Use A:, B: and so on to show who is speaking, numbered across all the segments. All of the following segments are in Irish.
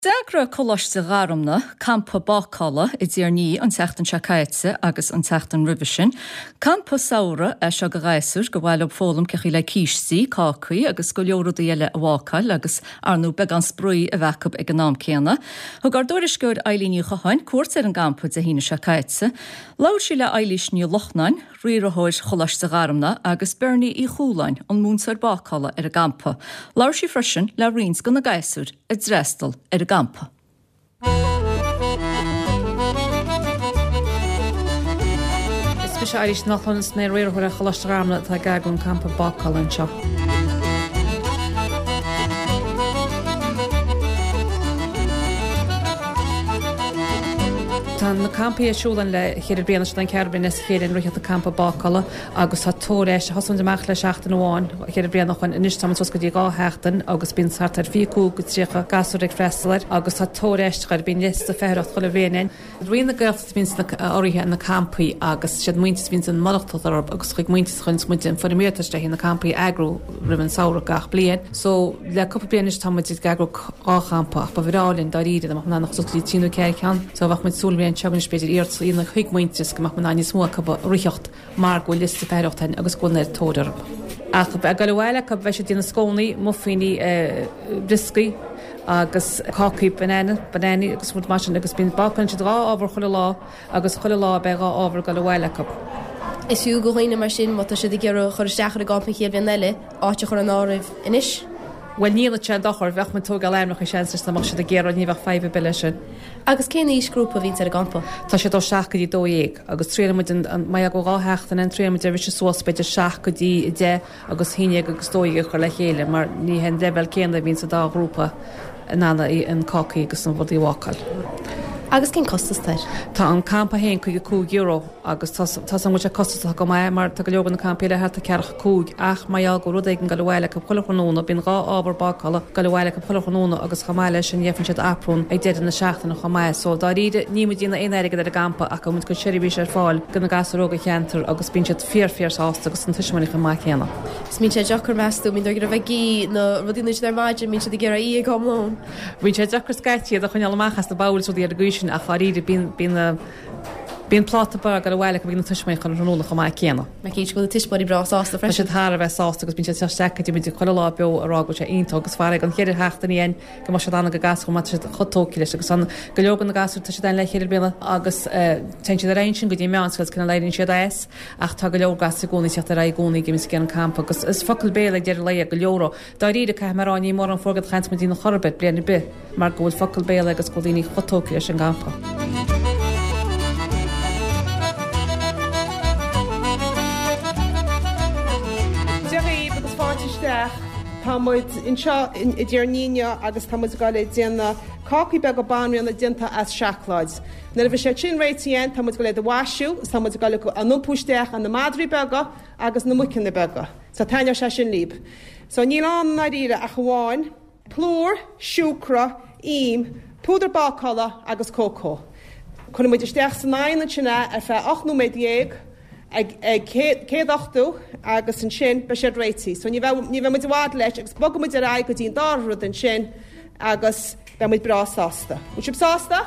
A: Deagra choláiste gharamna, campa bácála I dtíar ní an teachtain seacaitse agus an teachtain rivisin, campa saora se go ghaisir go bhfuil fólam cechi le císí, cácaí agus go leorad eile bhácail agus arnú beg an sprúi a bhecab ag an nám céanna. Thug dúris gur eilíní chahain, cuairt an gampa de hína seacaitse, láir sí le eilís ní lochnain, riar a hóir choláiste gharamna agus berní I chúlain an múnsar bácála a gampa. Láir sí frisin le rins go na gaisir a drestal a gampa.
B: Is fi Irish nachlas mé réir chuir a cholesterolna tá gaún campa bácáil seo. Tá na campa siúlan le chéidir bliana an cearbin is chéidir ruiche a campa bácála agus tá tóréis hosan deach le seachtain amháin chéidir bliana chuin inis tam go dtí gá heachtain agus bín sartar fiú go trícha gasúric freistalir agus tá tóréis chuir bín lista fearcht chola bhéin. Roina gaft vín áirithe na campaí agus siad muintes vín an malachtar agus chuig muintes chun smuin forméteiste hí na campaí agrú riman saora gach blian. So le cuppa blianis tamid gagrú á campa ba bhírálinn dá ríide amach nach so tíú cean, so bhach mit súlbíon tegann spéidir íart ína chuig muintes goach man aní smó richocht mar go lista fearachtain agus gonar tódar. A galhile go bheith sé dína scónaí muofaoí briscaí agus cácaí banana agus bhd mar agus bíon bacan si rá ábhar chola lá agus chola lá be rá ábhar galhile cup.
C: Is fiú go chuoine mar sin mata si gur chuiristeachar a gápa chéad bhíon eile áte chur an áibh inis?
B: Well níla te dochar bheith man tóga leimnach séans na mar si a ggéar ní bheith 5 bil sin.
C: Agus céna ís grúpa vín ar a gampa?
B: Tá sé dó 6 dóéag agus trímuid mai go ráheachtain an trímuid bhí sé suaspeidir 6 de agus híine agus dóige chu le chéile, mar ní hen debel céanna vín sa dá grúpa nána an cácaí agus an bhdí bhácail.
C: Agus cén costas teir? Tá
B: an campa héin chuig €2 agus tá an muid costas go mai mar tá go leogan na campa le het ceach cúg ach maiall go rud an galhile go cholanúna bín rá ábhar bácála galhile go cholanúna agus chamáile sin jefn siad aprún ag déad na seachtain nach chamáid, so dá ríide nímu dína éige a gampa ach go mu go seirbí sé fáil gona gasróga cheantar agus bín siad fearsásta agus an tuismaní go mai chéanana.
C: Is mín sé deachar meú mín gur bheith gí na rudíine ar maidin mín siad ggéar í gomlón.
B: Bhín sé deachar scaitiad a chuin amachchas na bail so dí ar gúisi a charíide bín pláta bar go bhile go bhín tuisméid chun ranúna go mai céanna.
C: Me cín go tiispaí brásásta
B: fre sé thar bheith sásta agus bín sé secha dí muidir chola lá be arága sé onanta agus far an chéidir heachtaíon go mar se dána go gas go mat chotóci leis agus an go leogan na gasú tá sé den le chéidir bliana agus te si réin sin go dtí meánscail cinna leironn siad éis ach tá go leor gas gúna seach a raigúna gimis cé an campa agus is focail béla deidir le go leoró. Dá ríide cai marráí mór an fórgad chaint mu dína chorbet blianana be mar go bhfuil focail béla agus go dtíoine chotóci leis an campa.
D: Támuid inseo I dtíar níine agus támuid gáile déanana cácaí be go banríanna dinta as seaachláid. Na bhí sé sin réitíon támuid go le do bhaisiú, támuid gáile go an nópúisteach an na Madrí bega agus na mucinna bega. Sa tainear sé sin líb. So ní an na ríre a chuháin, plúr, siúcra, ím, púdar bácála agus cócó. Chuna muid isteach san 9 sinna ar fe 8 méid ag céadachú agus an sin be sé réití. So ní bheith muid bhád leis agus bog muid ar aig go dtíon dárúd an sin agus be muid brá sásta. Mu sib sásta?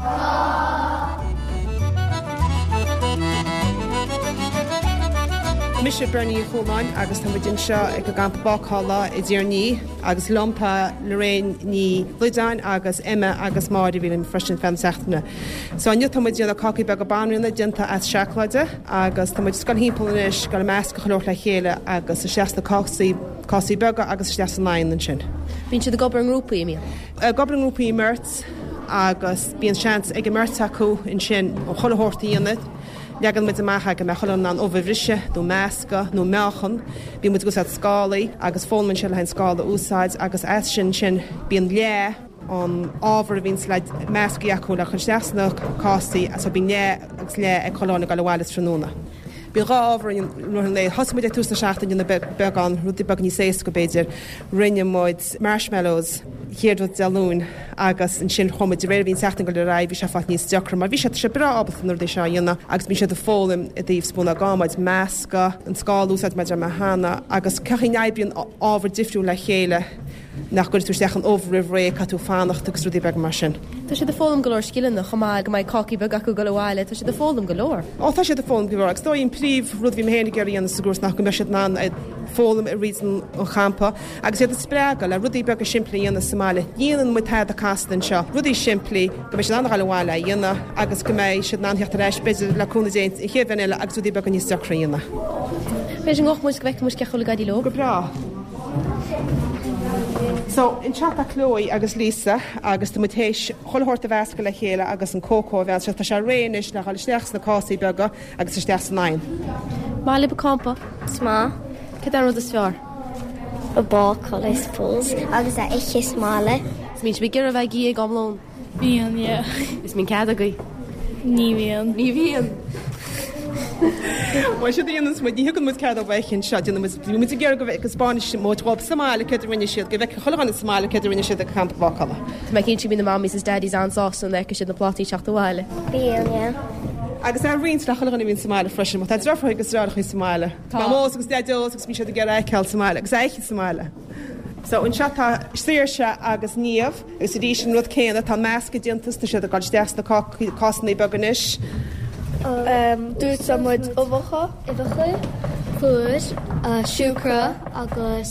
D: Mi sé Bernie Chomáin agus tá muid seo ag go gampa bácála I dtíar ní agus lompa Lorraine ní Luidáin agus Emma agus Máirí bhíon freisin fan seachtainna. So aniu tá muid díanana cácaí be go banríanna dinta as seaachláide agus tá muid scan hímpóis go meas go cholóir le chéile agus sa seasta cásaí bega agus seasta 9 an sin.
C: Bhín siad a gobar an grúpaí mí?
D: Gobar an grúpaí mert agus bíon seans ag mert acu in sin ó cholathirí iad. Legan muid amach go me cholan an óbhríise, nó measca, nó meachan, bí muid go scálaí agus fónman se le hen scála úsáid agus sin bíon lé an ábhar a vín le meascaí acu le chun seasna cásaí as bíon lé agus lé ag cholána go lehhalas tróna. Bí rá ábhar an le hosmuid túsna seachtain na beagán rudí bag ní 6 go béidir rinne muid marshmallows chéadú deún agus an sin chomid de réir hín seachtain go le raibh se fat níos deachra, mar bhí se bre ábalú dé se dhéanana, agus bhí sé do fólim a dtíobh spúna gámaid measca an scáúsad meid a hana, agus cechin neibíon ábhar difriú le chéile nach gur túisteach an óhrih ré catú fannacht agus rudí beg mar sin.
C: Tá sé de fólam golóir skillanna chumá go maiid cocí beg acu go bhile, tá sé de fólam golóir.
D: Tá sé de fólam gohar, agus dóon príomh rud bhí héna geí an sagús nach go me ná fólam a rísan ó champa, agus iad spréga le rudí beg a siimplí dhéanana Somália. Dhéanaan mu tead a castan seo, rudí siimplí go sé anna gáile dhéanana agus go méid si náheocht a rééis beidir leúna déint i chéhile agus rudí beg a níos deachra dhéanana.
C: Beidir an gachmúis go bheith mu cechola gaidí lo?
D: Go bra. So, in chat a Chloe agus Lisa agus do mutéis chollhorta bhesca le chéile agus an cócó bheith se tá sé réis nach steachs na cásaí bega agus sa steachs 9.
C: Má le campa?
E: Smá.
C: Cé ar rud is fear?
E: A báil I suppose. Agus a iche smále.
C: Is mín bhí gur a bheith í gomlón?
F: Bhíon, yeah.
C: Is mín cead agaí?
F: Ní bhíon.
C: Ní bhíon.
D: Well, sé dhéanana mu díhann mu cead bhecinn seo dhéanana mu ggéar go bheith go Spáis mótáil Somália ceidir rinne siad, go bheith choána Somália ceidir rinne siad a camp báchala.
C: Tá cinn si bí na mamí is daddy's ansásan le si na plátí teachta bhile.
E: Bíon, yeah.
D: Agus ar rins le choganna bhín Somália freisin, tá drafá agus ráach chu Somália. Tá mós agus deadós agus mí sé ggéar eiceil Somália, agus éici Somália. So in chatá séir se agus níomh, agus i dí sin rud céanna tá measca diantas na siad a gáil deas na cásanna beganis.
F: Dúirt samid uhacha?
E: Ibacha, Cúr, siúcra agus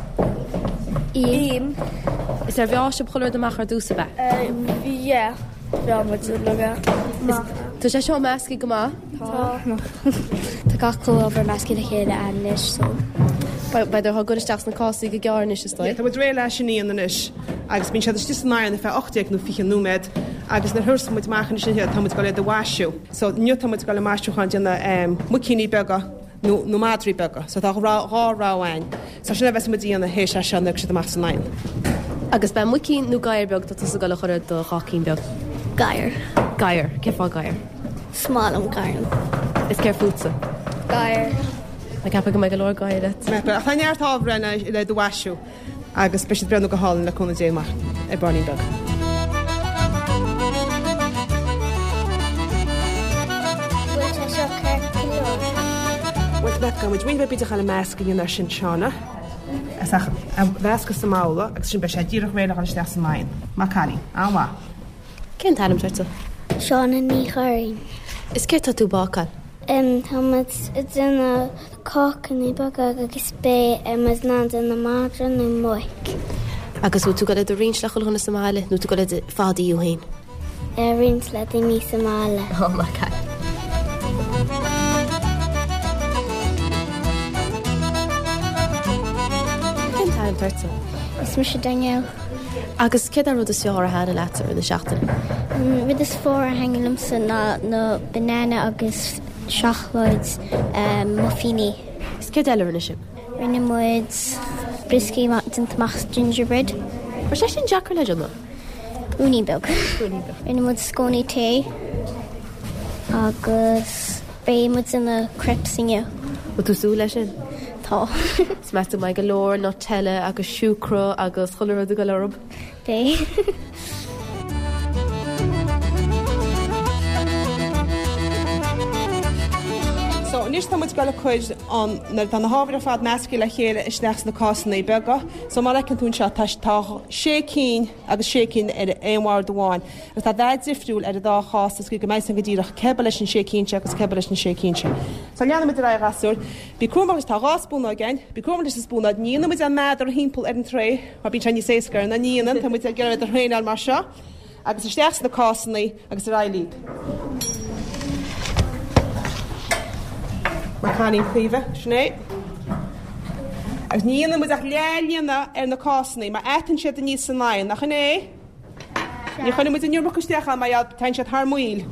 E: Íam.
C: Is ar bheá se choir amach ar dúsa bheith?
F: Yeah. Bheamid le
C: Tá sé seo measca go má?
E: Tá gacó over measca le chéile anis, so.
C: Beidir ha guristeach na cásaí go gearnis is
D: Tá ré lei sin íonis, agus bín sé tí náir na fé 8 nó fi núméid, agus na thusa muid maiachan sin head tá go le do bhaisiú. So nu tá go le maiistúchan deanna mucíní bega nó mádrií bega, so tá ráráháin. So sinna bheits mu díanana hééis se seanna si amach san 9.
C: Agus be mucín nó gaiir beag tá go le choir do chacín beag.
E: Gair.
C: Gaiir, ce fá gaiir?
E: Smálam gair.
C: Is ceir fúsa?
E: Gair.
C: Na cepa go me go leir gaiire.
D: A chaneartá brenna le do bhaisiú, agus be brenn go hálan le chuna déach ar baní beg. Well me go muid bhí beidir chaile measca dhéana sin seánna. Bheasca sa mála agus sin be sé ddíireach réile an steach sa main. Má caní, áhá.
C: Cén tanim tuirta?
E: Seánna ní choirín.
C: Is cé tá tú bácail?
E: Táid duna cácan baga agus bé mas ná na mádra nó muic.
C: Agus bú tú go le do rins le choilna Somália, nó tú go le fádaí ú hain?
E: Rins le i mí Somália.
C: Oh má cail. Cén tanim tuirta?
E: Is mu sé daingeall.
C: Agus cé ar rud is fear a hána letar in na seachtaine?
E: Rid is fór a hengelumsa na banana agus seachloid muffini.
C: Is cé eile rinne sin?
E: Rinne muid briscí dintamach gingerbread.
C: Mar sé sin Jackar le anna?
E: Únibeg. Rinne muid scónaí té agus bé muid ina crepsinge.
C: Ba tú sú lei sin?
E: Tá.
C: Smeú mai go leir nó teile agus siúcro agus choir go lerub?
E: Bé.
D: So níos tá muid go le chuid an na hábhar a fád measca le chéile is neachs na cásanna i bega, so má lecinn tún se tá sé cín agus sé cín ar éonhhar doháin. Agus tá dhéid difriúil ar a dá chástas go méid san go dtíach cebe leis an sé cínse agus cebe leis an sé cínse. So leanana mit ra gasúir, bí cuamáis tá ráspúna again, bí cuamáis is spúna níana muid an méad ar hímpel ar an tré, mar bí tení sécar na níanaan, tá muid a ggéir ar réáil mar seo, agus is steachs na cásanna agus a rálíb. Mar chanín chuomh, sné. Agus níana mu ach lealíanana ar na cásanna, mar étain siad a níos san láin, nach chané? Ní chuinna muid an nniuúr chuisteachcha mai tain siad th muil.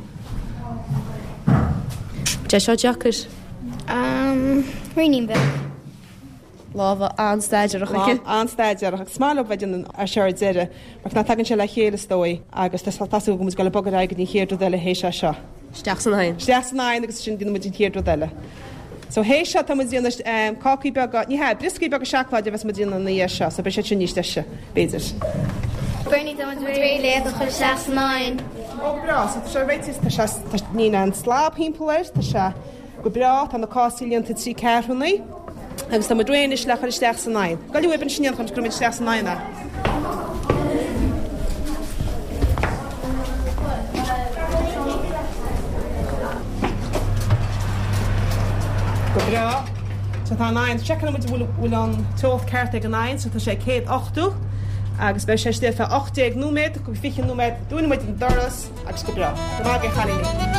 C: De seo Jackar?
E: Rinín beg.
C: Láha anstaidirach chu?
D: Anstaidirach, ag smála bhaidir ar seir deire, mar ná tagann se le chéile stói, agus tasú go mu go le bogad aige ní chéirú deile hééis se.
C: Steach san hain?
D: Steach san hain agus sin gin muid chéirú deile. So hééis se tá díana cáí bega, ní briscí bega seaachláide bheits mu díanana na dhé se, so be sé sin níos deise, béidir.
E: Bernie tá dre le a chuir 69.
D: Ó bra, so tá sé réitis tá ní an slab hímpleir tá se go bra an na cáíonanta trí ceirúnaí, agus tá dréis le chuir 69. Gaú ben sin chun go 69. Go bra. So tá 9 checkan bhfuil an toh ceirte an 9, so tá sé 8ú. agus be sé stéfa 8 nóméid go fi nóméid dúna an doras agus go bra. Tá má chalíní.